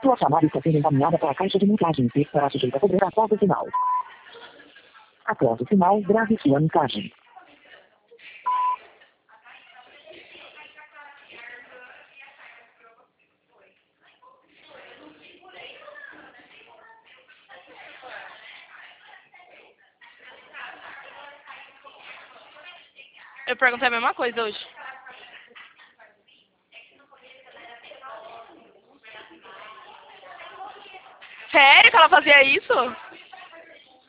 Sua chamada está sendo encaminhada para a caixa de mensagens e estará sujeita a cobrar após o sinal. Após o sinal, grave sua mensagem. Eu perguntei a mesma coisa hoje. Sério que ela fazia isso?